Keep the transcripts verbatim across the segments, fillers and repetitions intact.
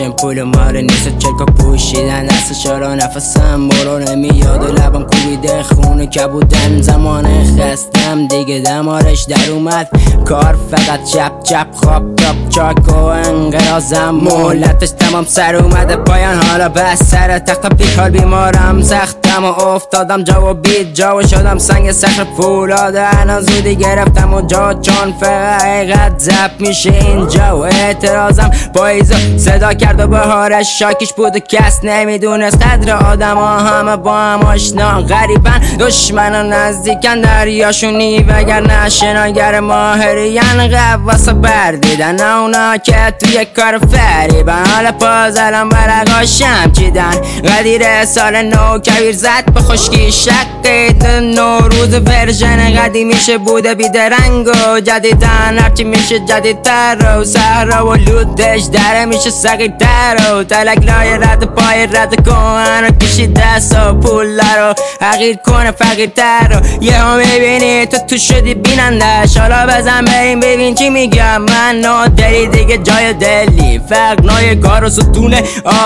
ماشین پول ماره نیست چرکا پوشیدن دستشا را نفسم برو نمیاد و لبم کوبیده خونه کبودن زمان خستم دیگه دمارش در اومد کار فقط چپ چپ خواب تاپ چاک و انقرازم مولتش تمام سر اومده پایان حالا بس سر تختم بیکار بیمارم سختم و افتادم جا و بیت جا و شدم سنگ صخر فولاده الان زودی گرفتم و جا چون فقیقت زب میشه اینجا و اعتراضم پاییزو صدا کرد و بهارش شاکیش بود و کس نمیدونست قدر آدم ها همه با هم آشنا غریبن دشمن و نزدیکن دریاشونی وگر نشناگر ماهرین قواس بردیدن اونا که توی کار فریبن حالا پازلم برقا شم چیدن قدیر سال نو کبیر زد به خشکی شقید نوروز ورژن قدیمیشه بوده بیدرنگ و جدیدن هرچی میشه جدیدتر و سهرا و لودش داره میشه سقیبتر و تلک لای رد پای رد کن و کشی دست و پول رو حقیر کنه فقیرتر رو یه ها میبینی تو تو شدی بینندش حالا بزن بریم ببین چی میگم من نادری دیگه جای دلی فرق نای کار و ستونه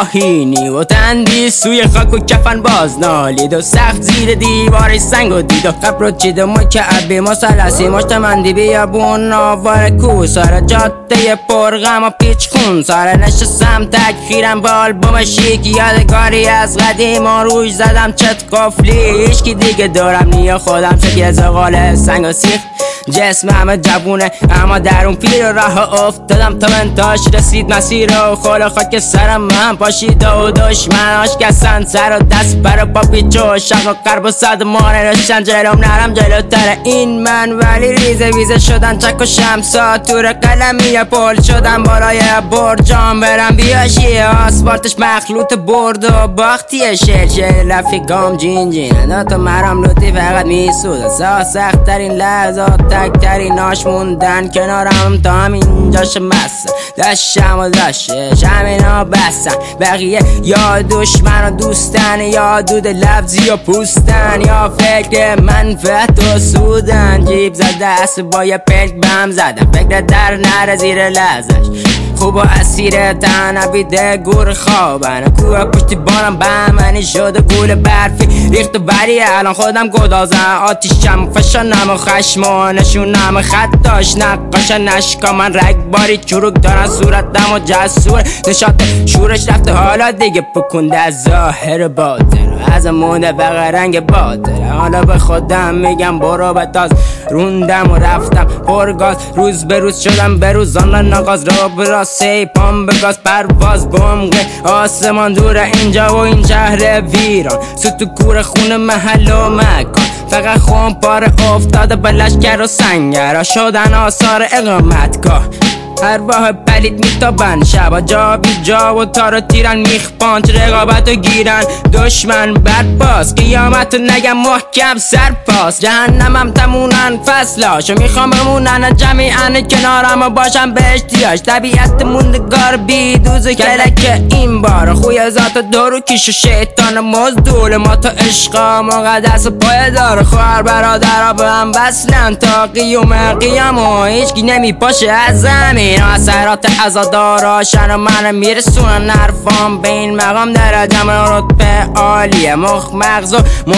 آهینی و تندی سوی خاک و کفن باز نالید و سخت زیر دیواری سنگ و دید و قبر چید و مکعبی مسلسی مشتمندی بیابون آوار کو سر جاده پرغم و پیچ خون سر نشستم تک خیرم با آلبوم شیک یادگاری از قدیم و روش زدم چت قفلی هیچکی دیگه دارم نیا خودم شکل زغال سنگ و سیخ جسم همه جوونه اما در اون پیر راه افتادم تا منتاش رسید مسیر و خول خاک سرم من پاشید و دشمناش کسن سر و دست بر پا پیچو شق و قرب و صد مانه رشن جلوم نرم جلوتر این من ولی ریزه ویزه شدن چک و شمسا تور قلمی پل شدن بالای برجام برم بیاشی آسفالتش مخلوط برد و باختیه شلشل رفیقام جین جین انداتا مرام لوتی فقط میسود سا سخت ترین لحظات تک ترین آش موندن کنارم تا همین جاش مسن داشتم و داشتش همین ها بستن بقیه یا دشمن و دوستن یا دود لفظی و پوستن یا فکر منفعت و سودن جیب زده است با یه پلک بهم زدم فکر در نره زیر لحظش خوب و اسیر تنبیده گور خوابن کوه پشتی بارم بهمنی شده گول برفی ریخت و بری الان خودم گدازم آتیشم فشانم و خشم و نشونم خط داشت نقاش نشکا من رگباری چروک دارن صورتم و جسور نشاط شورش رفته حالا دیگه پکنده از ظاهر باطن از مونده فقط رنگ باطن حالا به خودم میگم برو بتاز روندم و رفتم پرگاز روز به روز شدم به روز آن ناغاز را براز سی پام بگاز پرواز بمقه آسمان دوره اینجا و این شهر ویران ستو کور خونه محل و مکان فقط خون پاره افتاده به لشکر و سنگرها شدن آثار اقامتگاه ارواح پلید میتابن شبا جا بی جا و تار و تیرن میخپانچ رقابت و گیرن دشمن برپاس قیامت و نگم محکم سرپاس جهنمم تمونن فصلاش و میخوام بمونن جمیعن کنارم و باشم به احتیاج طبیعت موندگار بیدوز و کلک این بار خوی ذات دارو کیش و شیطان مزدول ما تا عشقا مقدس و پای دار خوار برادر به هم بسلن تا قیوم قیام و هیچکی نمی پاشه از زمین این اثرات ازاداراشن و من میرسونن حرفام به این مقام درجم رتبه عالیه مخ مغز و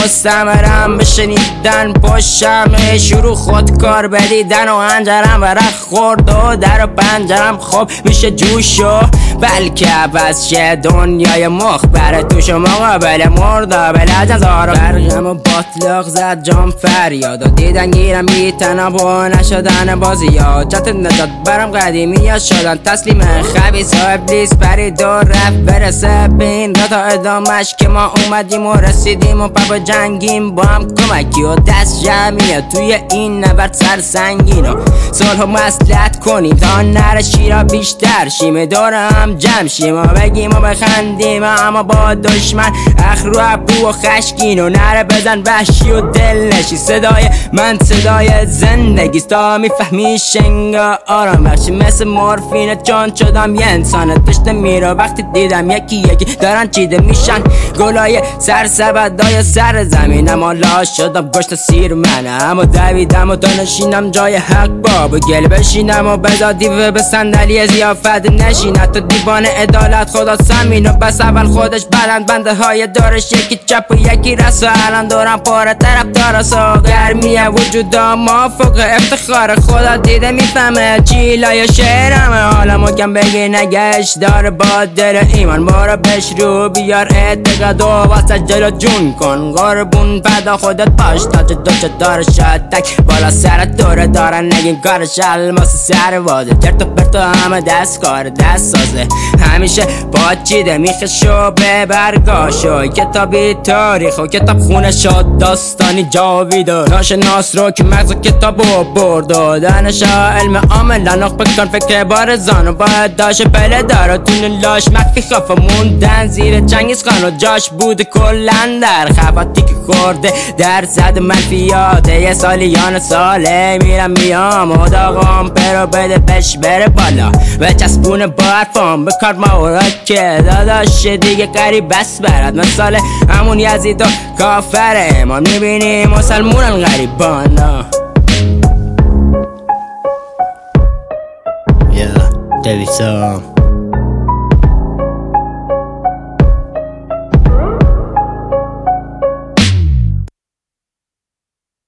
مستمرم بشنیدن پشم شروع خودکار بدیدن و هنجرم ورق خورد و در و پنجرم خوب میشه جوشو بلکه عوض شه دنیای مخبر توش و مقابل مردابل اجازارو برغم و باطلاق زد جام فریاد و دیدن گیرم بیتناب و نشدن بازیاد جت نجات برم قدیمی شدن تسلیم خبیث و ابلیس پرید و رفت برسه به این را تا ادامش که ما اومدیم و رسیدیم و پا جنگیم با هم کمکی و دست جمعیه توی این نبرد سرسنگین و صلح و مصلحت کنیم تا نره شیرا بیشتر شیم دور هم جمع شیم و بگیم و بخندیم اما با دشمن اخ رو ابرو و خشکین و نره بزن وحشی و دل نشی صدای من صدای زندگیست تا میفهمی شنگا آرام بخشی مثل مورفینه چون شدم یه انسانه داشته میره وقتی دیدم یکی یکی دارن چیده میشن گلای سر سبدای سر زمین اما لاش شدم گشت سیر منه اما دویدم و تا نشینم جای حق بابا گل بشینم و بزا دیوه به صندلی زیافت نشین حتی دیو دیوان عدالت خدا سمین و بس اول خودش بلند بنده های دارش یکی چپ و یکی رس و الان دورم پاره طرف دارسا گرمیه وجود ما فوق افتخار خدا دیده میفهمه چیلا یا شعرمه حالا مکم بگی نگش داره با دل ایمان بارا بش رو بیار اعتقاد و واسه جلو جون کن قربون فدا خودت باش تا چه دو چه داره شدک بالا سرت دوره دارن نگین کارش الماس سر واده ترت و پرت همه دست کار دست سازه همیشه با چیده میخه شو به برگاشو کتابی تاریخ و کتاب خونه شد داستانی جاویده ناشناس رو که مغز کتابو برد و دانشا علم عاملا نخ بکن فکر بارزان و باید داشت پله داره تون لاش مخفی خفه موندن زیر چنگیز خان و جاش بود کلن در خفاتی که خورده در صد منفیاته یه سالیان ساله میرم میام و داغم پرو بده پش بره بالا و چسبونه با حرفام به کار مورد که داداش دیگه قریب بس برد مثال همون یزید و کافره ما میبینیم مسلمونن غریبان یا دویسا